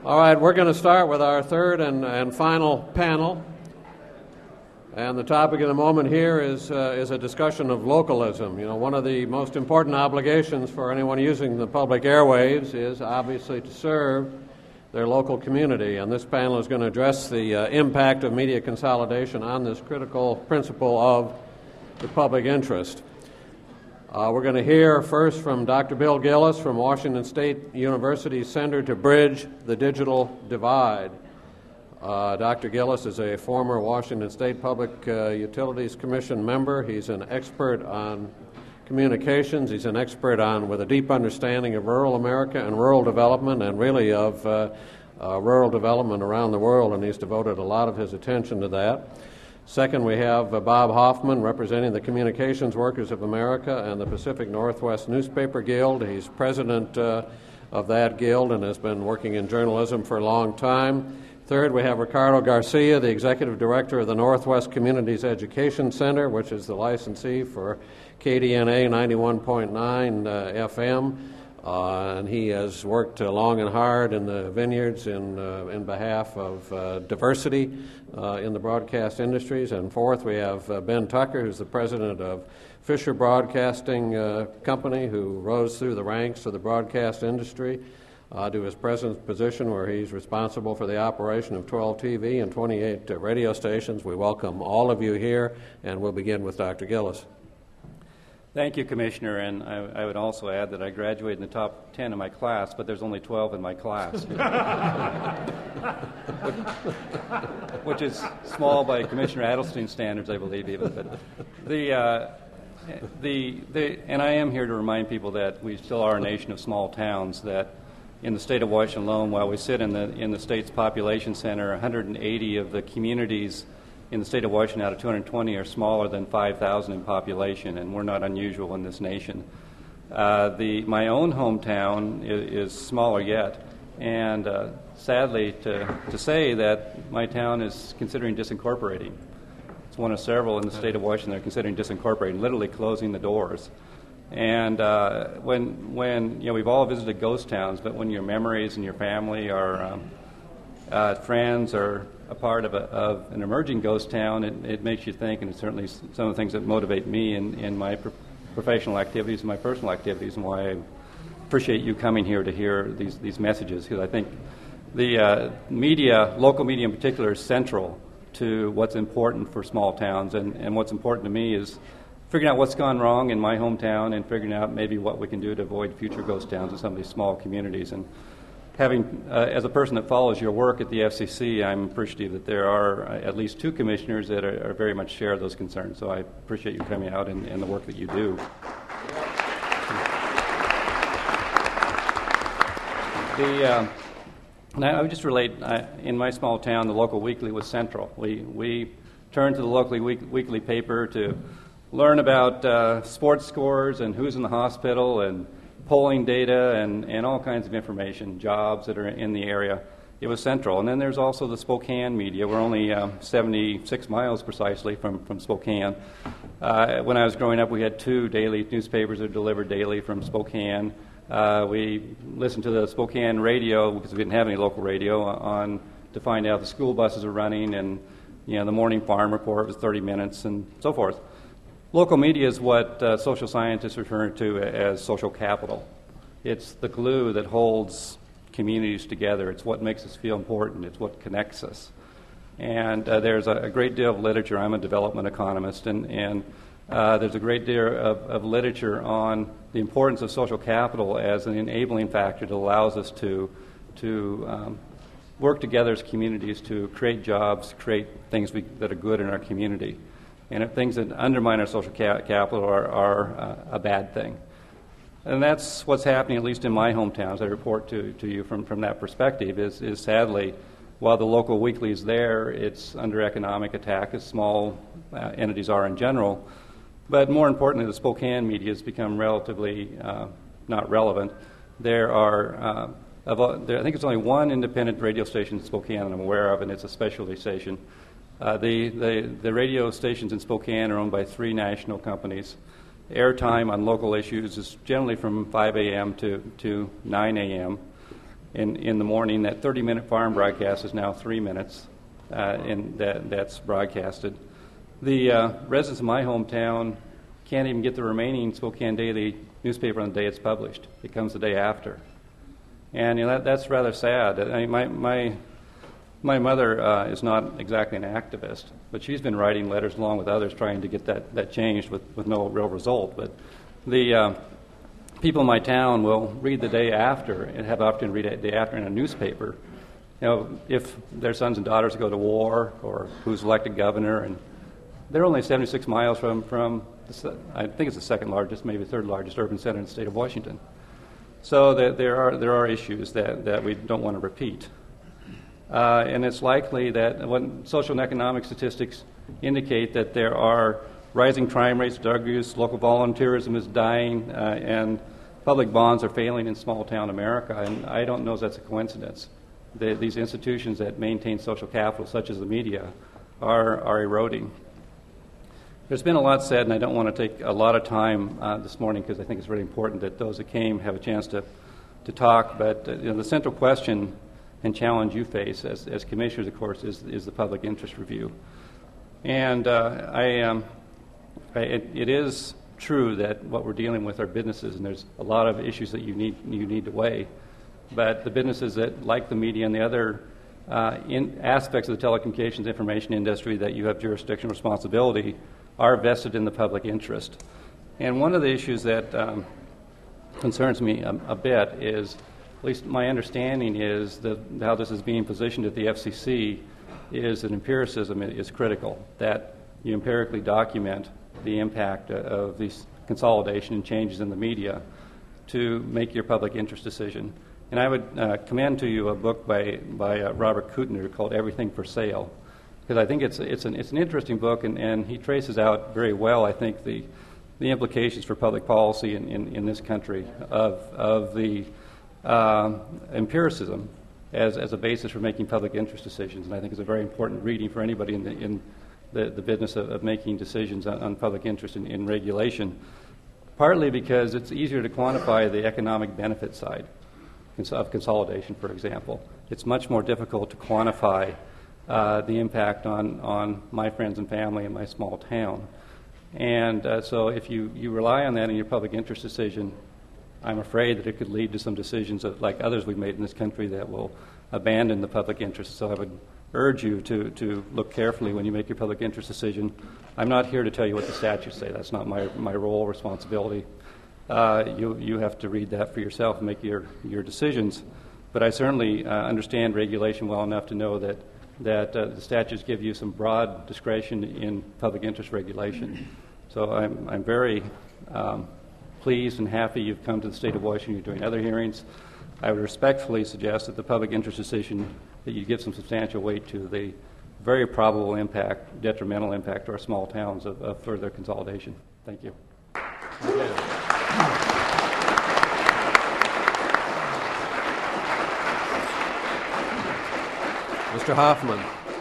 All right, we're going to start with our third and final panel. And the topic of the moment here is a discussion of localism. You know, one of the most important obligations for anyone using the public airwaves is obviously to serve their local community. And this panel is going to address the impact of media consolidation on this critical principle of the public interest. We're going to hear first from Dr. Bill Gillis from Washington State University's Center to Bridge the Digital Divide. Dr. Gillis is a former Washington State Public Utilities Commission member. He's an expert on communications. He's an expert with a deep understanding of rural America and rural development, and really of rural development around the world, and he's devoted a lot of his attention to that. Second, we have Bob Hoffman, representing the Communications Workers of America and the Pacific Northwest Newspaper Guild. He's president of that guild and has been working in journalism for a long time. Third, we have Ricardo Garcia, the executive director of the Northwest Communities Education Center, which is the licensee for KDNA 91.9 FM. And he has worked long and hard in the vineyards in behalf of diversity in the broadcast industries. And fourth, we have Ben Tucker, who's the president of Fisher Broadcasting Company, who rose through the ranks of the broadcast industry to his present position, where he's responsible for the operation of 12 TV and 28 radio stations. We welcome all of you here, and we'll begin with Dr. Gillis. Thank you, Commissioner, and I would also add that I graduated in the top 10 in my class, but there's only 12 in my class, which is small by Commissioner Adelstein's standards, I believe, even. But and I am here to remind people that we still are a nation of small towns, that in the state of Washington alone, while we sit in the state's population center, 180 of the communities in the state of Washington out of 220 are smaller than 5,000 in population, and we're not unusual in this nation. My own hometown is smaller yet, and sadly to say that my town is considering disincorporating. It's one of several in the state of Washington that are considering disincorporating, literally closing the doors. And when we've all visited ghost towns, but when your memories and your family are friends are a part of an emerging ghost town, it makes you think, and it's certainly some of the things that motivate me in my professional activities and my personal activities, and why I appreciate you coming here to hear these messages, because I think the media, local media in particular, is central to what's important for small towns, and what's important to me is figuring out what's gone wrong in my hometown and figuring out maybe what we can do to avoid future ghost towns in some of these small communities. And having, as a person that follows your work at the FCC, I'm appreciative that there are at least two commissioners that are very much share those concerns. So I appreciate you coming out and the work that you do. I would just relate, in my small town, the local weekly was central. We turned to the local weekly paper to learn about sports scores and who's in the hospital and polling data and all kinds of information, jobs that are in the area. It was central. And then there's also the Spokane media. We're only 76 miles precisely from Spokane. When I was growing up, we had two daily newspapers that were delivered daily from Spokane. We listened to the Spokane radio, because we didn't have any local radio, to find out the school buses are running, and the morning farm report was 30 minutes and so forth. Local media is what social scientists refer to as social capital. It's the glue that holds communities together. It's what makes us feel important. It's what connects us. And there's a great deal of literature. I'm a development economist, and there's a great deal of literature on the importance of social capital as an enabling factor that allows us to work together as communities to create jobs, create things that are good in our community. And if things that undermine our social capital are a bad thing. And that's what's happening, at least in my hometown, as I report to you from that perspective, is sadly, while the local weekly is there, it's under economic attack, as small entities are in general. But more importantly, the Spokane media has become relatively not relevant. There are, I think it's only one independent radio station in Spokane that I'm aware of, and it's a specialty station. The radio stations in Spokane are owned by 3 national companies. Airtime on local issues is generally from 5 a.m. to 9 a.m. in the morning. That 30-minute farm broadcast is now 3 minutes, and that's broadcasted. The residents of my hometown can't even get the remaining Spokane Daily newspaper on the day it's published. It comes the day after. And that's rather sad. I mean, my mother is not exactly an activist, but she's been writing letters along with others trying to get that changed with no real result. But the people in my town will read the day after and have the opportunity to read it the day after in a newspaper. If their sons and daughters go to war or who's elected governor, and they're only 76 miles from I think it's the second largest, maybe third largest urban center in the state of Washington. So there are issues that we don't want to repeat. And it's likely that when social and economic statistics indicate that there are rising crime rates, drug use, local volunteerism is dying, and public bonds are failing in small-town America, and I don't know if that's a coincidence. These institutions that maintain social capital, such as the media, are eroding. There's been a lot said, and I don't want to take a lot of time this morning because I think it's really important that those that came have a chance to talk. But the central question and challenge you face as commissioners, of course, is the public interest review. And it is true that what we're dealing with are businesses, and there's a lot of issues that you need to weigh. But the businesses that, like the media and the other aspects of the telecommunications information industry that you have jurisdiction responsibility, are vested in the public interest. And one of the issues that concerns me a bit is, at least my understanding is, that how this is being positioned at the FCC is that empiricism is critical, that you empirically document the impact of these consolidation and changes in the media to make your public interest decision. And I would commend to you a book by Robert Kuttner called Everything for Sale, because I think it's an interesting book, and he traces out very well, I think, the implications for public policy in this country of the empiricism as a basis for making public interest decisions. And I think it's a very important reading for anybody in the business of making decisions on public interest in regulation, partly because it's easier to quantify the economic benefit side of consolidation, for example. It's much more difficult to quantify the impact on my friends and family in my small town. And so if you rely on that in your public interest decision, I'm afraid that it could lead to some decisions like others we've made in this country that will abandon the public interest. So I would urge you to look carefully when you make your public interest decision. I'm not here to tell you what the statutes say. That's not my role or responsibility. You have to read that for yourself and make your decisions. But I certainly understand regulation well enough to know that the statutes give you some broad discretion in public interest regulation. So I'm very pleased and happy you've come to the state of Washington. You're doing other hearings. I would respectfully suggest that the public interest decision, that you give some substantial weight to the very probable impact, detrimental impact to our small towns of further consolidation. Thank you. Mr. Hoffman.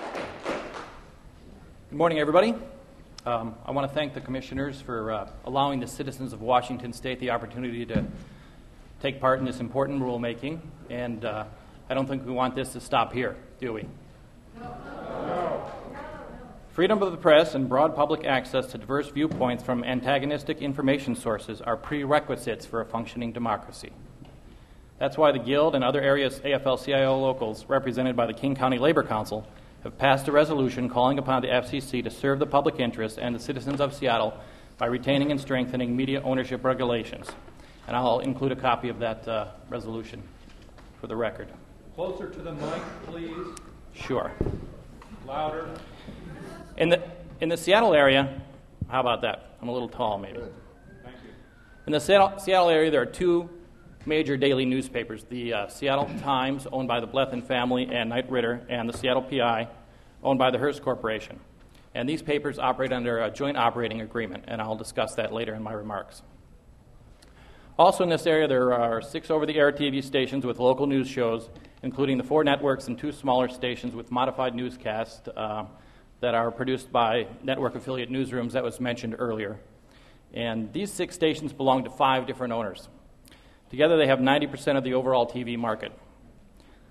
Good morning, everybody. I want to thank the commissioners for allowing the citizens of Washington State the opportunity to take part in this important rulemaking, and I don't think we want this to stop here, do we? No. Freedom of the press and broad public access to diverse viewpoints from antagonistic information sources are prerequisites for a functioning democracy. That's why the Guild and other areas AFL-CIO locals represented by the King County Labor Council have passed a resolution calling upon the FCC to serve the public interest and the citizens of Seattle by retaining and strengthening media ownership regulations. And I'll include a copy of that resolution for the record. Closer to the mic, please. Sure. Louder. In the Seattle area, how about that? I'm a little tall, maybe. Good. Thank you. In the Seattle area, there are two major daily newspapers, the Seattle Times, owned by the Blethen family and Knight Ridder, and the Seattle PI, owned by the Hearst Corporation. And these papers operate under a joint operating agreement, and I'll discuss that later in my remarks. Also in this area, there are 6 over-the-air TV stations with local news shows, including the 4 networks and 2 smaller stations with modified newscasts that are produced by network affiliate newsrooms that was mentioned earlier. And these 6 stations belong to 5 different owners. Together, they have 90% of the overall TV market.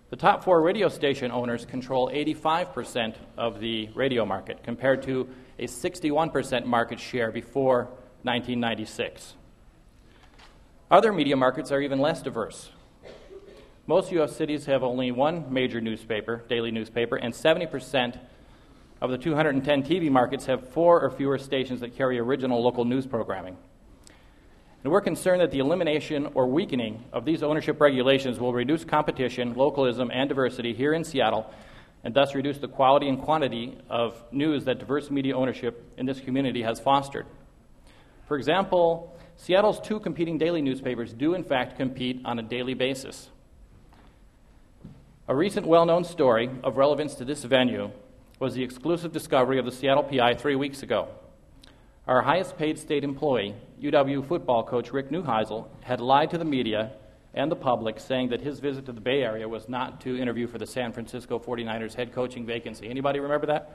The top 4 radio station owners control 85% of the radio market, compared to a 61% market share before 1996. Other media markets are even less diverse. Most U.S. cities have only one major newspaper, daily newspaper, and 70% of the 210 TV markets have 4 or fewer stations that carry original local news programming. And we're concerned that the elimination or weakening of these ownership regulations will reduce competition, localism, and diversity here in Seattle, and thus reduce the quality and quantity of news that diverse media ownership in this community has fostered. For example, Seattle's 2 competing daily newspapers do in fact compete on a daily basis. A recent well-known story of relevance to this venue was the exclusive discovery of the Seattle PI 3 weeks ago. Our highest-paid state employee, UW football coach Rick Neuheisel, had lied to the media and the public, saying that his visit to the Bay Area was not to interview for the San Francisco 49ers head coaching vacancy. Anybody remember that?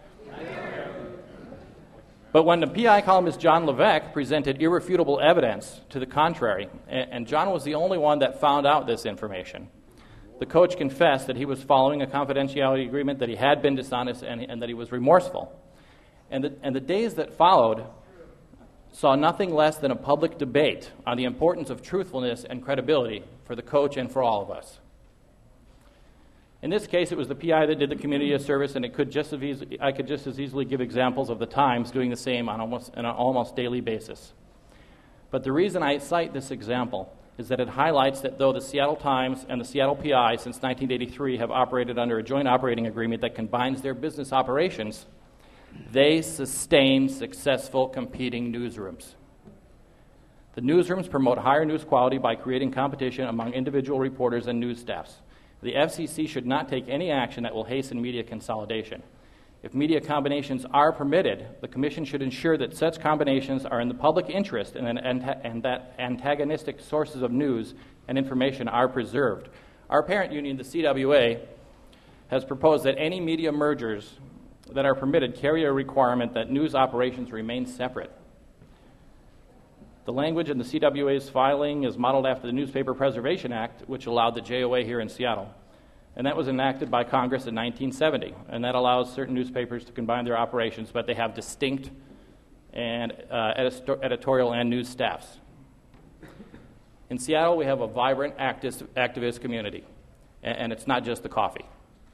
But when the PI columnist John Levesque presented irrefutable evidence to the contrary, and John was the only one that found out this information, the coach confessed that he was following a confidentiality agreement, that he had been dishonest, and that he was remorseful. And the days that followed saw nothing less than a public debate on the importance of truthfulness and credibility for the coach and for all of us. In this case, it was the PI that did the community a service, and I could just as easily give examples of the Times doing the same on an almost daily basis. But the reason I cite this example is that it highlights that though the Seattle Times and the Seattle PI since 1983 have operated under a joint operating agreement that combines their business operations, they sustain successful competing newsrooms. The newsrooms promote higher news quality by creating competition among individual reporters and news staffs. The FCC should not take any action that will hasten media consolidation. If media combinations are permitted, the Commission should ensure that such combinations are in the public interest and that antagonistic sources of news and information are preserved. Our parent union, the CWA, has proposed that any media mergers that are permitted carry a requirement that news operations remain separate. The language in the CWA's filing is modeled after the Newspaper Preservation Act, which allowed the JOA here in Seattle. And that was enacted by Congress in 1970. And that allows certain newspapers to combine their operations, but they have distinct and editorial and news staffs. In Seattle, we have a vibrant activist community. And it's not just the coffee.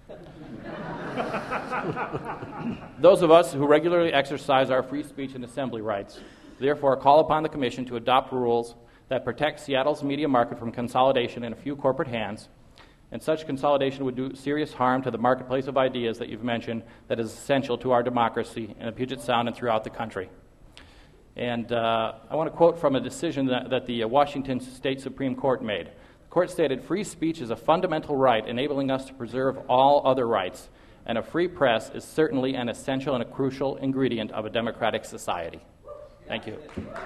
Those of us who regularly exercise our free speech and assembly rights therefore call upon the Commission to adopt rules that protect Seattle's media market from consolidation in a few corporate hands, and such consolidation would do serious harm to the marketplace of ideas that you've mentioned that is essential to our democracy in Puget Sound and throughout the country. And I want to quote from a decision that the Washington State Supreme Court made. The court stated, "Free speech is a fundamental right enabling us to preserve all other rights, and a free press is certainly an essential and a crucial ingredient of a democratic society." Thank you.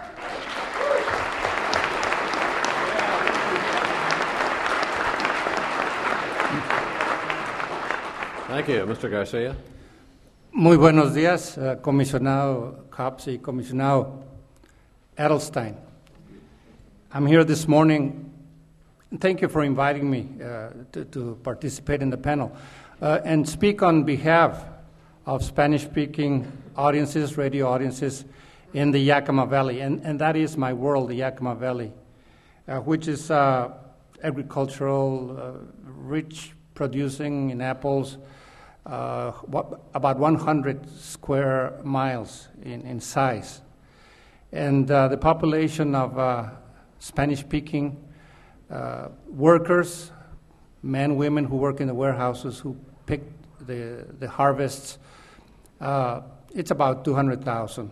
Thank you, Mr. Garcia. Muy buenos días, Comisionado Copps y Comisionado Edelstein. I'm here this morning. Thank you for inviting me to participate in the panel and speak on behalf of Spanish-speaking audiences, radio audiences in the Yakima Valley. And that is my world, the Yakima Valley, which is agricultural, rich, producing in apples, about 100 square miles in size. And the population of Spanish-speaking workers, men, women who work in the warehouses, who pick the harvests, it's about 200,000.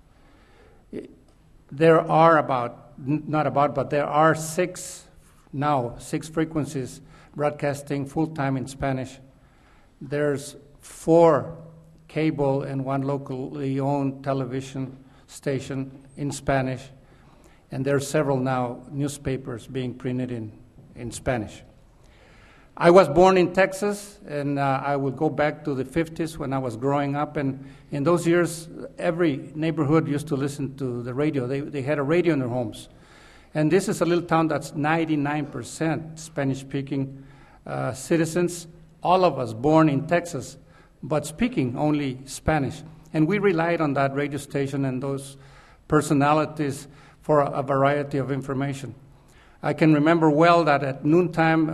There are there are six frequencies broadcasting full-time in Spanish. There's 4 cable and 1 locally owned television station in Spanish, and there are several now newspapers being printed in Spanish. I was born in Texas, and I will go back to the 50s when I was growing up, and in those years, every neighborhood used to listen to the radio. They had a radio in their homes. And this is a little town that's 99% Spanish-speaking citizens, all of us born in Texas, but speaking only Spanish. And we relied on that radio station and those personalities for a variety of information. I can remember well that at noontime,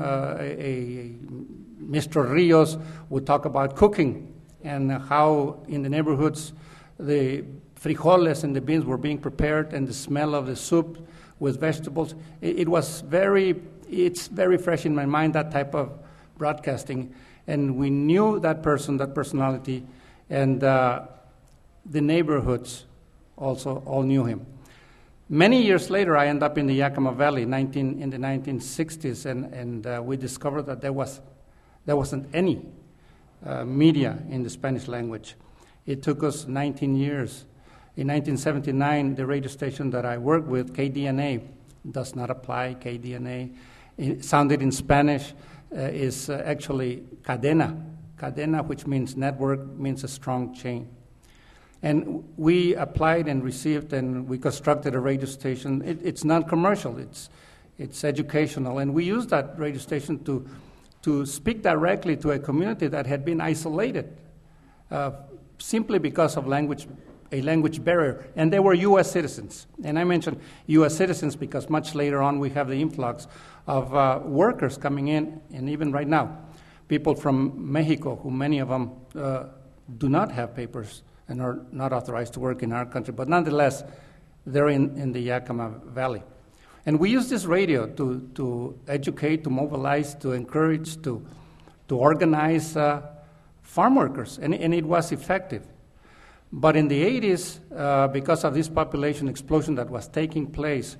Mr. Rios would talk about cooking and how in the neighborhoods the frijoles and the beans were being prepared and the smell of the soup with vegetables. It's very fresh in my mind, that type of broadcasting. And we knew that person, that personality, and the neighborhoods also all knew him. Many years later, I ended up in the Yakima Valley in the 1960s, and we discovered that there wasn't any media in the Spanish language. It took us 19 years. In 1979, the radio station that I worked with, KDNA, does not apply. KDNA, it sounded in Spanish, is actually cadena. Cadena, which means network, means a strong chain. And we applied and received, and we constructed a radio station. It's non-commercial. It's educational, and we used that radio station to speak directly to a community that had been isolated simply because of a language barrier. And they were U.S. citizens. And I mentioned U.S. citizens because much later on we have the influx of workers coming in, and even right now, people from Mexico, who many of them do not have papers and are not authorized to work in our country, but nonetheless, they're in the Yakima Valley. And we use this radio to educate, to mobilize, to encourage, to organize farm workers, and it was effective. But in the 80s, because of this population explosion that was taking place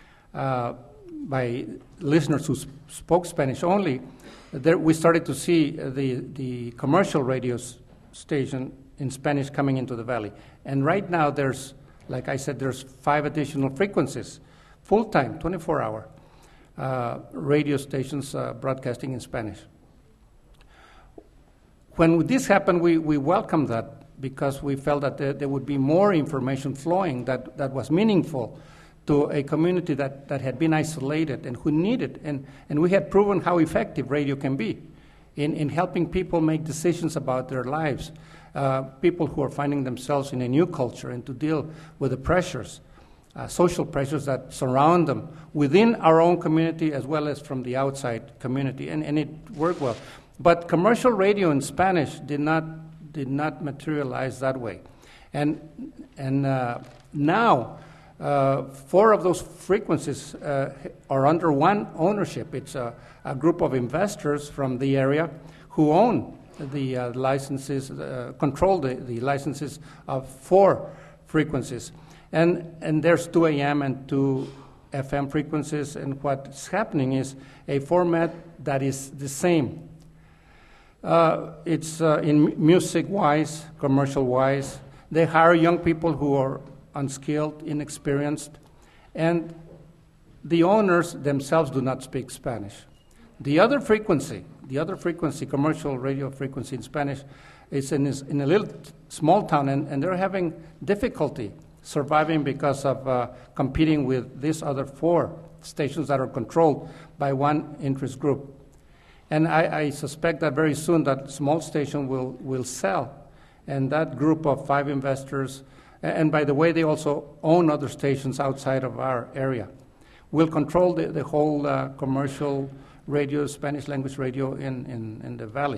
by listeners who spoke Spanish only, we started to see the commercial radio station in Spanish coming into the valley. And right now there's, like I said, there's 5 additional frequencies, full-time, 24-hour radio stations broadcasting in Spanish. When this happened, we welcomed that because we felt that there would be more information flowing that was meaningful to a community that had been isolated and who needed. And we had proven how effective radio can be in helping people make decisions about their lives. People who are finding themselves in a new culture and to deal with the pressures, social pressures that surround them within our own community as well as from the outside community. And it worked well. But commercial radio in Spanish did not materialize that way. And now 4 of those frequencies are under one ownership. It's a group of investors from the area who own the licenses, control the licenses of 4 frequencies. And there's 2 AM and 2 FM frequencies, and what's happening is a format that is the same. It's in music-wise, commercial-wise. They hire young people who are unskilled, inexperienced, and the owners themselves do not speak Spanish. The other frequency, commercial radio frequency in Spanish, is in a little small town, and they're having difficulty surviving because of competing with these other 4 stations that are controlled by one interest group. And I suspect that very soon that small station will sell, and that group of 5 investors, and by the way, they also own other stations outside of our area, will control the whole commercial radio, Spanish language radio in the valley.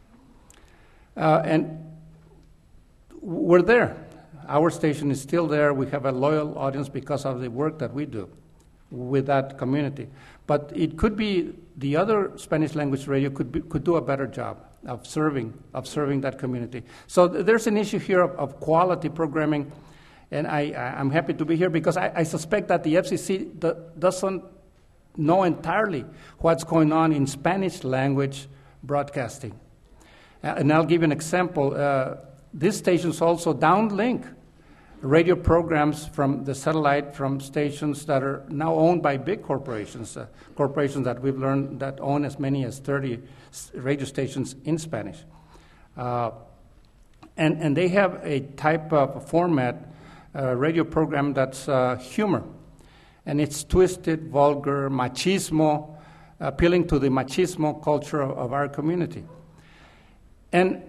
And we're there. Our station is still there. We have a loyal audience because of the work that we do with that community. But it could be the other Spanish language radio could do a better job of serving that community. So there's an issue here of quality programming, and I'm happy to be here because I suspect that the FCC doesn't know entirely what's going on in Spanish language broadcasting. And I'll give you an example. These stations also downlink radio programs from the satellite from stations that are now owned by big corporations, corporations that we've learned that own as many as 30 radio stations in Spanish. And they have a type of format, radio program that's humor. And it's twisted, vulgar, machismo, appealing to the machismo culture of our community. And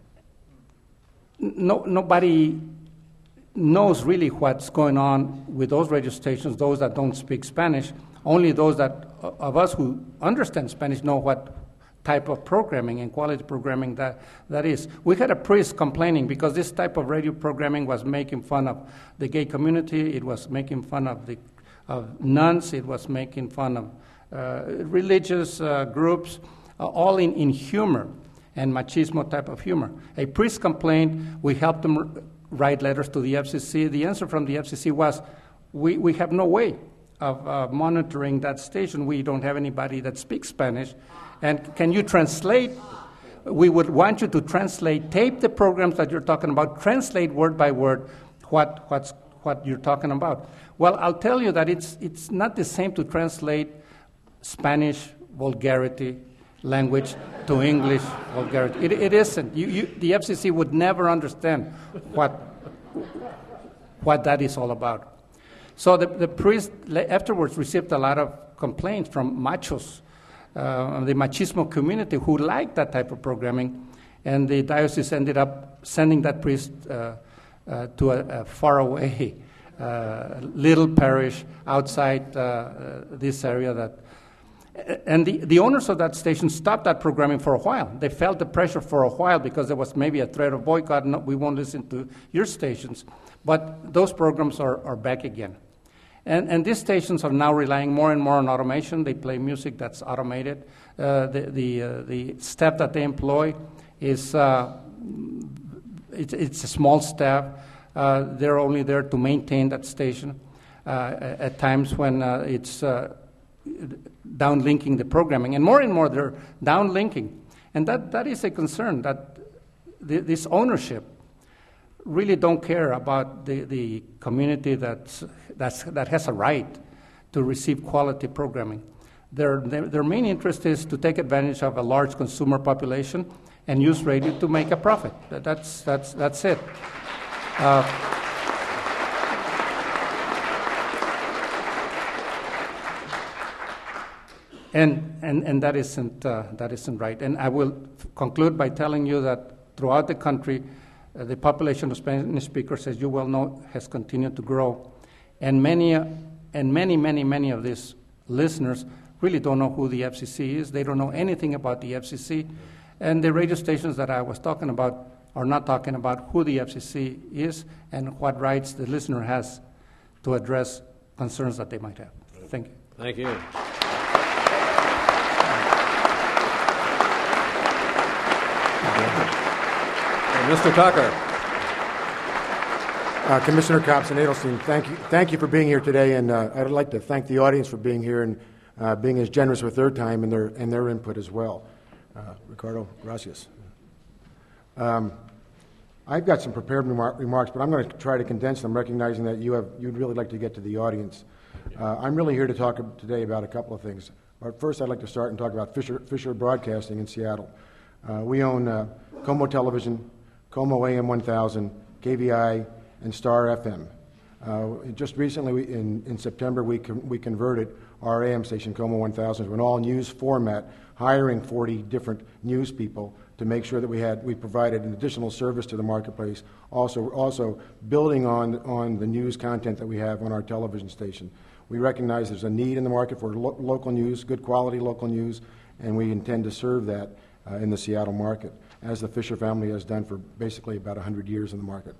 nobody knows really what's going on with those radio stations, those that don't speak Spanish. Only those of us who understand Spanish know what type of programming and quality programming that is. We had a priest complaining because this type of radio programming was making fun of the gay community, it was making fun of nuns, it was making fun of religious groups, all in humor and machismo type of humor. A priest complained, we helped them write letters to the FCC. The answer from the FCC was, we have no way of monitoring that station. We don't have anybody that speaks Spanish. And can you translate? We would want you to translate, tape the programs that you're talking about, translate word by word what you're talking about. Well, I'll tell you that it's not the same to translate Spanish vulgarity language to English vulgarity. It isn't. The FCC would never understand what that is all about. So the priest afterwards received a lot of complaints from machos, the machismo community, who liked that type of programming, and the diocese ended up sending that priest to a faraway little parish outside this area. And the owners of that station stopped that programming for a while. They felt the pressure for a while because there was maybe a threat of boycott. No, we won't listen to your stations. But those programs are back again. And these stations are now relying more and more on automation. They play music that's automated. The staff that they employ is it's a small staff. They're only there to maintain that station at times when it's downlinking the programming. And more they're downlinking. And that is a concern, that this ownership really don't care about the community that has a right to receive quality programming. Their main interest is to take advantage of a large consumer population and use radio to make a profit. That's it. And that isn't right. And I will conclude by telling you that throughout the country, the population of Spanish speakers, as you well know, has continued to grow, and many of these listeners really don't know who the FCC is. They don't know anything about the FCC, and the radio stations that I was talking about are not talking about who the FCC is and what rights the listener has to address concerns that they might have. Thank you. Thank you. Mr. Tucker. Commissioner Copps and Adelstein, thank you for being here today, and I'd like to thank the audience for being here and being as generous with their time and their input as well. Ricardo, gracias. I've got some prepared remarks, but I'm going to try to condense them, recognizing that you'd really like to get to the audience. I'm really here to talk today about a couple of things. But first, I'd like to start and talk about Fisher Broadcasting in Seattle. We own Como Television, Como AM 1000, KVI, and Star FM. Just recently, in September, we converted our AM station, Como 1000, to an all-news format, hiring 40 different news people to make sure that we provided an additional service to the marketplace, also building on the news content that we have on our television station. We recognize there's a need in the market for local news, good quality local news, and we intend to serve that in the Seattle market, as the Fisher family has done for basically about 100 years in the market.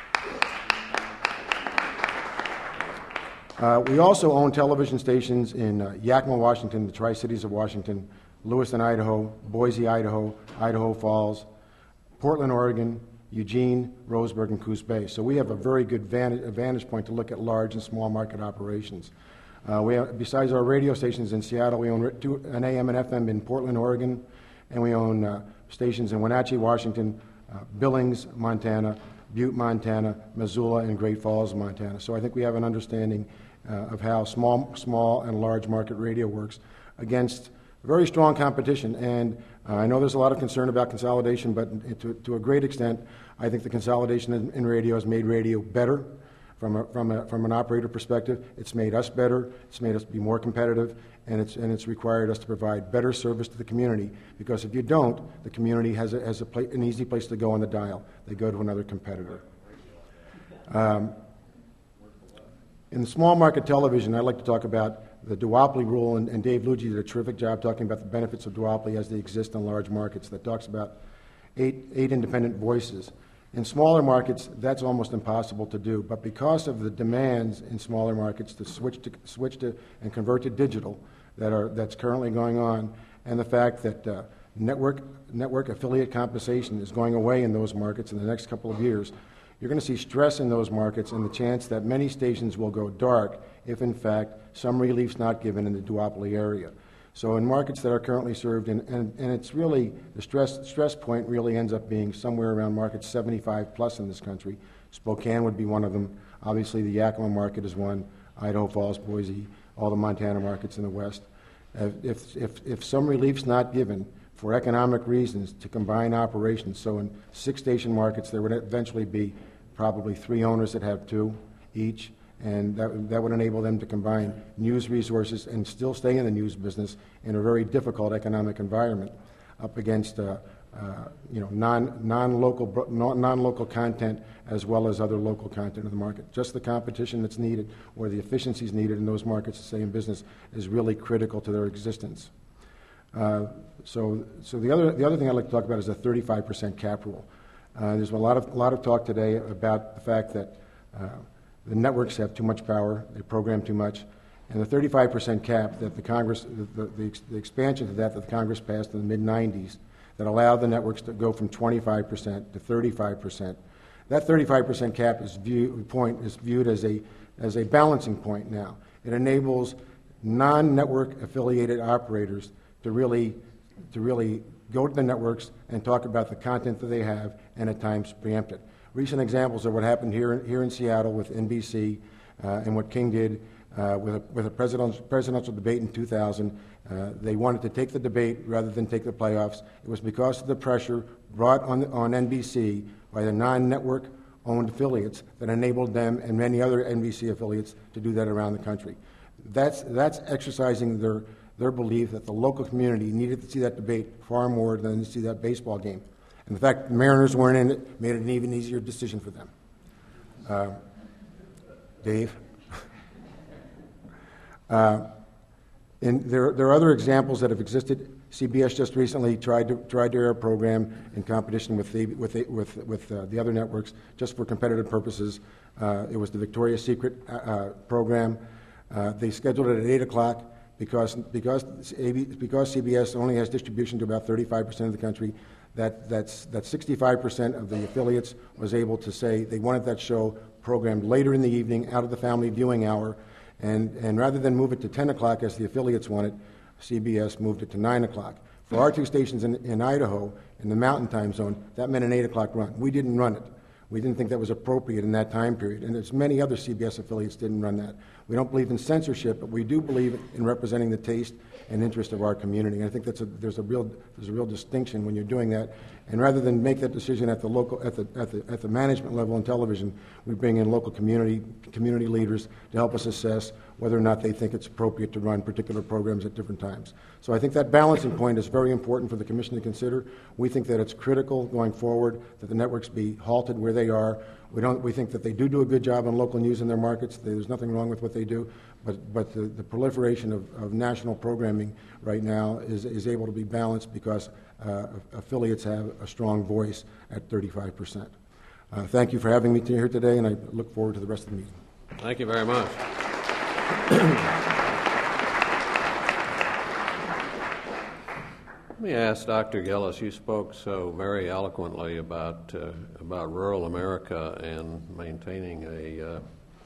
We also own television stations in Yakima, Washington, the Tri-Cities of Washington, Lewiston, Idaho, Boise, Idaho, Idaho Falls, Portland, Oregon, Eugene, Roseburg, and Coos Bay. So we have a very good vantage point to look at large and small market operations. Besides our radio stations in Seattle, we own an AM and FM in Portland, Oregon, and we own stations in Wenatchee, Washington, Billings, Montana, Butte, Montana, Missoula, and Great Falls, Montana. So I think we have an understanding of how small and large market radio works against very strong competition. And I know there's a lot of concern about consolidation, but to a great extent, I think the consolidation in radio has made radio better from an operator perspective. It's made us better. It's made us be more competitive, and it's required us to provide better service to the community. Because if you don't, the community has an easy place to go on the dial. They go to another competitor. In the small market television, I'd like to talk about the duopoly rule, and Dave Luigi did a terrific job talking about the benefits of duopoly as they exist in large markets. That talks about eight independent voices. In smaller markets, that's almost impossible to do, but because of the demands in smaller markets to switch to and convert to digital that's currently going on, and the fact that network affiliate compensation is going away in those markets in the next couple of years, you're going to see stress in those markets and the chance that many stations will go dark if, in fact, some relief's not given in the duopoly area. So in markets that are currently served, and it's really, the stress point really ends up being somewhere around markets 75 plus in this country. Spokane would be one of them. Obviously, the Yakima market is one, Idaho Falls, Boise, all the Montana markets in the west. If some relief's not given for economic reasons to combine operations, so in 6 station markets there would eventually be probably 3 owners that have 2 each, and that would enable them to combine news resources and still stay in the news business in a very difficult economic environment up against non-local content as well as other local content in the market. Just the competition that's needed or the efficiencies needed in those markets to stay in business is really critical to their existence. So the other thing I'd like to talk about is the 35% cap rule. There's a lot of talk today about the fact that the networks have too much power, they program too much, and the 35% cap that the Congress, the expansion to that the Congress passed in the mid-90s that allowed the networks to go from 25% to 35%. That 35% cap is viewed as a balancing point now. It enables non-network affiliated operators to really go to the networks and talk about the content that they have and at times preempt it. Recent examples of what happened here in Seattle with NBC and what King did with a presidential debate in 2000. They wanted to take the debate rather than take the playoffs. It was because of the pressure brought on NBC by the non-network owned affiliates that enabled them and many other NBC affiliates to do that around the country. That's exercising their belief that the local community needed to see that debate far more than to see that baseball game. And the fact the Mariners weren't in it made it an even easier decision for them. Dave? And there are other examples that have existed. CBS just recently tried to air a program in competition with the other networks just for competitive purposes. It was the Victoria's Secret program. They scheduled it at 8 o'clock because CBS only has distribution to about 35% of the country. That's 65% of the affiliates was able to say they wanted that show programmed later in the evening, out of the family viewing hour. And rather than move it to 10 o'clock as the affiliates wanted, CBS moved it to 9 o'clock. For our 2 stations in Idaho, in the Mountain Time Zone, that meant an 8 o'clock run. We didn't run it. We didn't think that was appropriate in that time period. And there's many other CBS affiliates didn't run that. We don't believe in censorship, but we do believe in representing the taste and interest of our community. And I think there's a real distinction when you're doing that. And rather than make that decision at the management level in television, we bring in local community leaders to help us assess whether or not they think it's appropriate to run particular programs at different times. So I think that balancing point is very important for the Commission to consider. We think that it's critical going forward that the networks be halted where they are. We think that they do a good job on local news in their markets. There's nothing wrong with what they do, but the proliferation of national programming right now is able to be balanced because affiliates have a strong voice at 35%. Thank you for having me here today, and I look forward to the rest of the meeting. Thank you very much. Let me ask Dr. Gillis, you spoke so very eloquently about rural America and maintaining a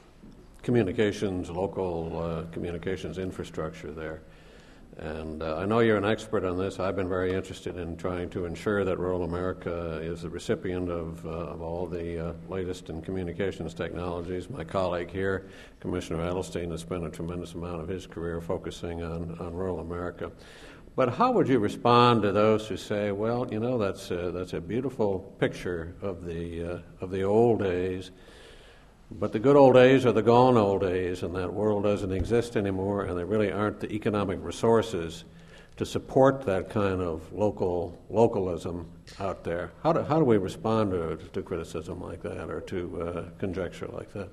local communications infrastructure there. And I know you're an expert on this. I've been very interested in trying to ensure that rural America is the recipient of all the latest in communications technologies. My colleague here, Commissioner Edelstein, has spent a tremendous amount of his career focusing on rural America. But how would you respond to those who say, well, you know, that's a beautiful picture of the old days, But the good old days are the gone old days, and that world doesn't exist anymore, and there really aren't the economic resources to support that kind of localism out there. How do we respond to criticism like that, or to conjecture like that?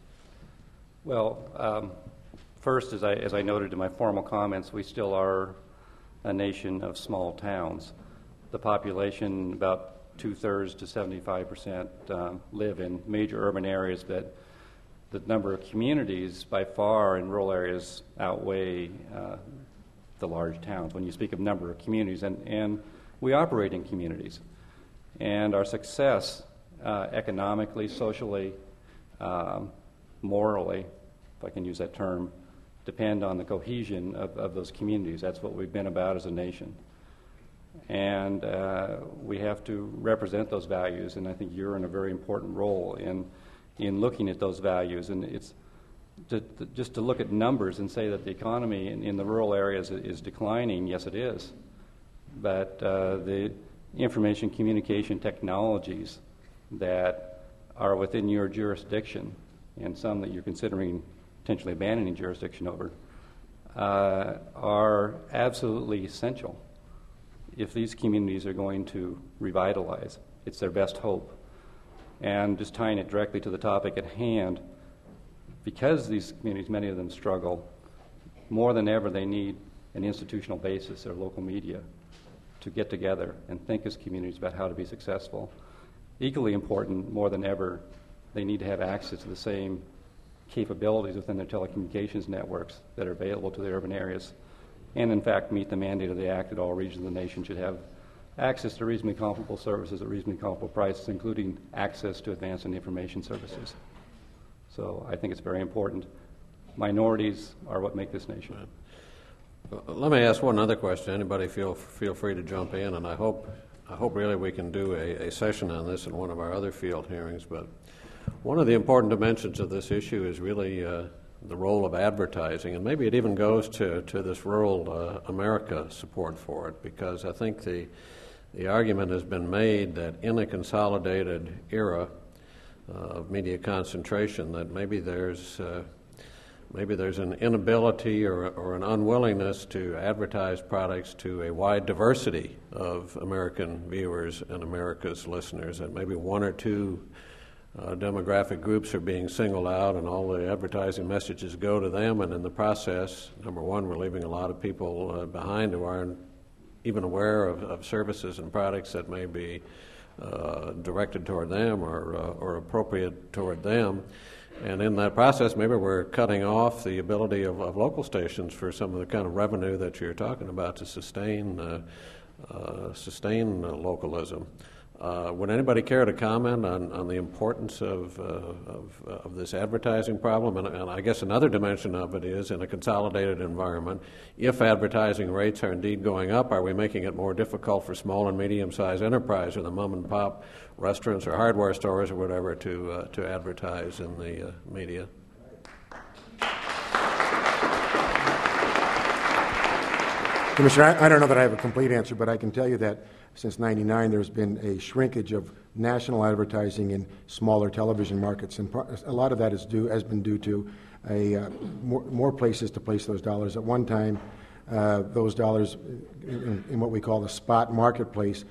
Well, first, as I noted in my formal comments, we still are a nation of small towns. The population, about 2/3 to 75%, live in major urban areas, but the number of communities by far in rural areas outweigh the large towns when you speak of number of communities, and we operate in communities. And our success economically, socially, morally, if I can use that term, depend on the cohesion of those communities. That's what we've been about as a nation. And we have to represent those values, and I think you're in a very important role in looking at those values. And it's just to look at numbers and say that the economy in the rural areas is declining. Yes, it is. But the information communication technologies that are within your jurisdiction, and some that you're considering potentially abandoning jurisdiction over, are absolutely essential if these communities are going to revitalize. It's their best hope. And just tying it directly to the topic at hand, because these communities, many of them struggle, more than ever they need an institutional basis, their local media, to get together and think as communities about how to be successful. Equally important, more than ever, they need to have access to the same capabilities within their telecommunications networks that are available to the urban areas, and in fact meet the mandate of the Act that all regions of the nation should have access to reasonably comparable services at reasonably comparable prices, including access to advanced and information services. So I think it's very important. Minorities are what make this nation. Let me ask one other question. Anybody feel free to jump in, and I hope really we can do a session on this in one of our other field hearings. But one of the important dimensions of this issue is really the role of advertising, and maybe it even goes to this rural America support for it, because I think the argument has been made that in a consolidated era of media concentration, that maybe there's an inability or an unwillingness to advertise products to a wide diversity of American viewers and America's listeners, that maybe one or two demographic groups are being singled out and all the advertising messages go to them, and in the process, number one, we're leaving a lot of people behind who aren't even aware of services and products that may be directed toward them or appropriate toward them. And in that process, maybe we're cutting off the ability of local stations for some of the kind of revenue that you're talking about to sustain localism. Would anybody care to comment on the importance of this advertising problem? And I guess another dimension of it is, in a consolidated environment, if advertising rates are indeed going up, are we making it more difficult for small and medium-sized enterprise or the mom-and-pop restaurants or hardware stores or whatever to advertise in the media? Commissioner, I don't know that I have a complete answer, but I can tell you that since '99 there's been a shrinkage of national advertising in smaller television markets, and a lot of that has been due to more places to place those dollars. At one time, those dollars in what we call the spot marketplace,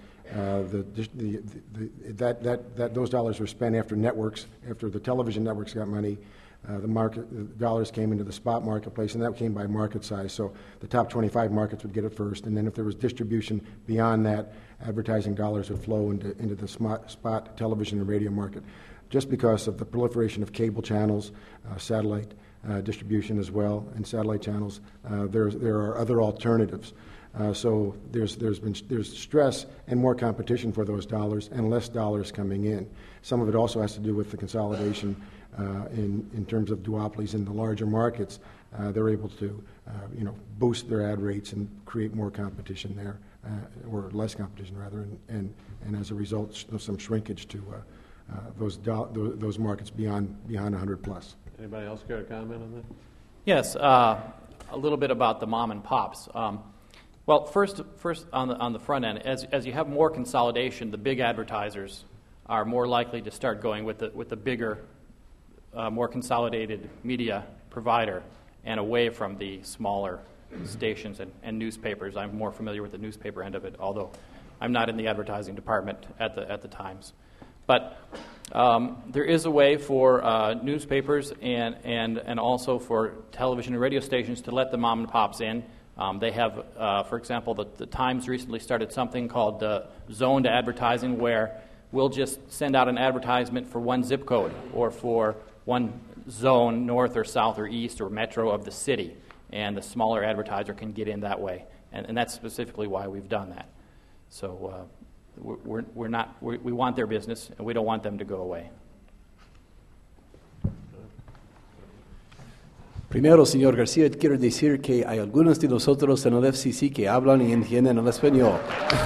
those dollars were spent after the television networks got money. The dollars came into the spot marketplace, and that came by market size. So the top 25 markets would get it first, and then if there was distribution beyond that, advertising dollars would flow into the spot television and radio market. Just because of the proliferation of cable channels, satellite distribution as well, and satellite channels, there are other alternatives. So there's stress and more competition for those dollars, and less dollars coming in. Some of it also has to do with the consolidation in terms of duopolies in the larger markets. They're able to boost their ad rates and create more competition there, or less competition rather, and as a result, some shrinkage to those markets beyond 100 plus. Anybody else care to comment on that? Yes, a little bit about the mom and pops. Well, first on the front end, as you have more consolidation, the big advertisers are more likely to start going with the bigger more consolidated media provider and away from the smaller stations and newspapers. I'm more familiar with the newspaper end of it, although I'm not in the advertising department at the Times. But there is a way for newspapers and also for television and radio stations to let the mom and pops in. They have, for example, the Times recently started something called zoned advertising, where we'll just send out an advertisement for one zip code or for one zone, north or south or east or metro of the city, and the smaller advertiser can get in that way. And that's specifically why we've done that. So we want their business, and we don't want them to go away. Primero, señor García, quiero decir que hay algunos de nosotros en el FCC que hablan y entienden el español.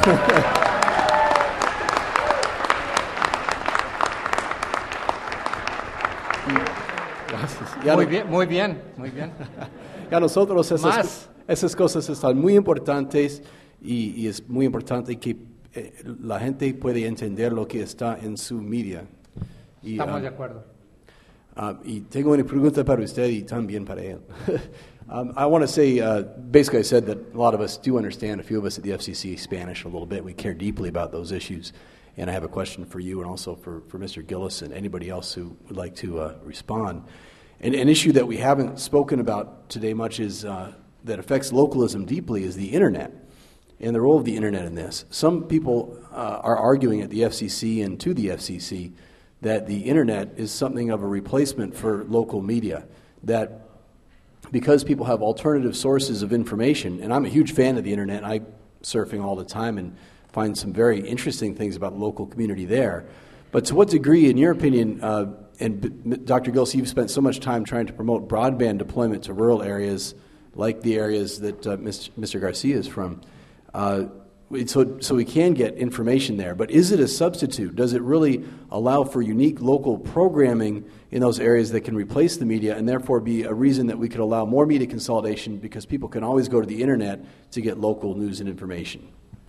Gracias. Muy bien. Ya nosotros esas cosas están muy importantes y es muy importante que la gente puede entender lo que está en su media. Estamos de acuerdo. Y tengo una pregunta para usted y también para él. I want to say, basically I said that a lot of us do understand, a few of us at the FCC, Spanish a little bit. We care deeply about those issues. And I have a question for you and also for Mr. Gillis and anybody else who would like to respond. And an issue that we haven't spoken about today much is that affects localism deeply is the Internet and the role of the Internet in this. Some people are arguing at the FCC and to the FCC that the Internet is something of a replacement for local media, that because people have alternative sources of information, and I'm a huge fan of the Internet, I'm surfing all the time and find some very interesting things about the local community there. But to what degree, in your opinion, and Dr. Gillis, you've spent so much time trying to promote broadband deployment to rural areas like the areas that Mr. Garcia is from, so we can get information there. But is it a substitute? Does it really allow for unique local programming in those areas that can replace the media and therefore be a reason that we could allow more media consolidation because people can always go to the Internet to get local news and information?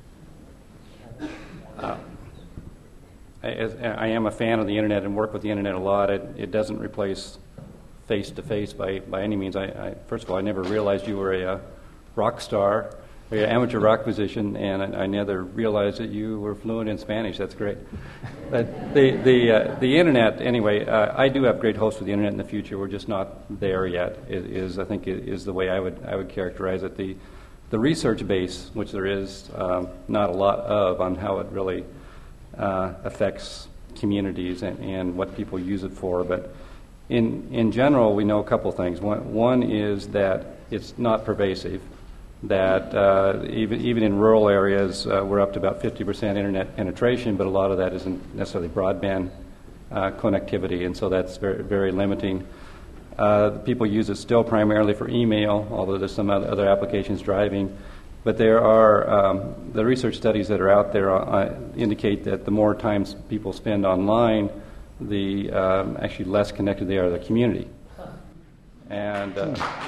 I am a fan of the Internet and work with the Internet a lot. It doesn't replace face-to-face by any means. First of all, I never realized you were a rock star, an amateur rock musician, and I never realized that you were fluent in Spanish. That's great. But the Internet, anyway, I do have great hopes for the Internet in the future. We're just not there yet, I think is the way I would characterize it. The research base, which there is not a lot of on how it really affects communities and what people use it for. But in general, we know a couple things. One is that it's not pervasive, that even in rural areas, we're up to about 50% internet penetration, but a lot of that isn't necessarily broadband connectivity, and so that's very, very limiting. People use it still primarily for email, although there's some other applications driving. But there are the research studies that are out there indicate that the more times people spend online, the actually less connected they are to the community. And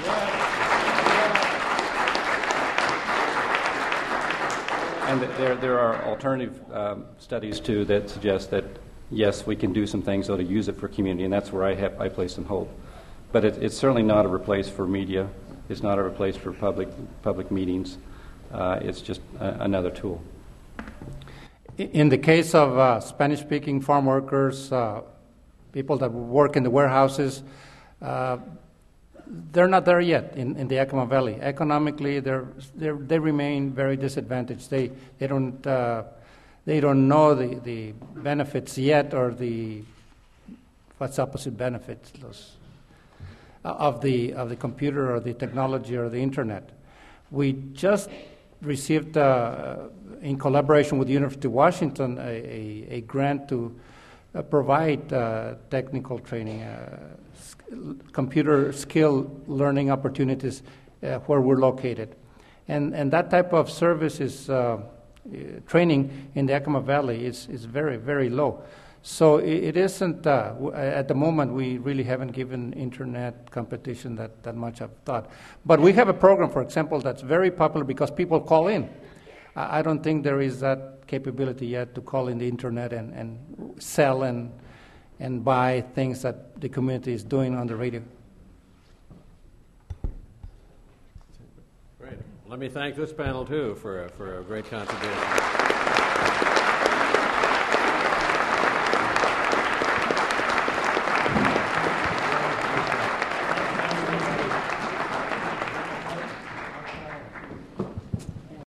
and there are alternative studies too that suggest that yes, we can do some things though to use it for community, and that's where I place some hope. But it's certainly not a replace for media. It's not a replace for public meetings. It's just another tool. In the case of Spanish-speaking farm workers, people that work in the warehouses, they're not there yet in the Yakima Valley. Economically, they remain very disadvantaged. They don't know the benefits yet, or what's opposite benefits of the computer or the technology or the internet. We just received, in collaboration with the University of Washington, a grant to provide technical training, computer skill learning opportunities where we're located. And that type of service is training in the Yakima Valley is very, very low. So it isn't, at the moment, we really haven't given internet competition that much of thought. But we have a program, for example, that's very popular because people call in. I don't think there is that capability yet to call in the internet and sell and and buy things that the community is doing on the radio. Great. Let me thank this panel, too, for a great contribution.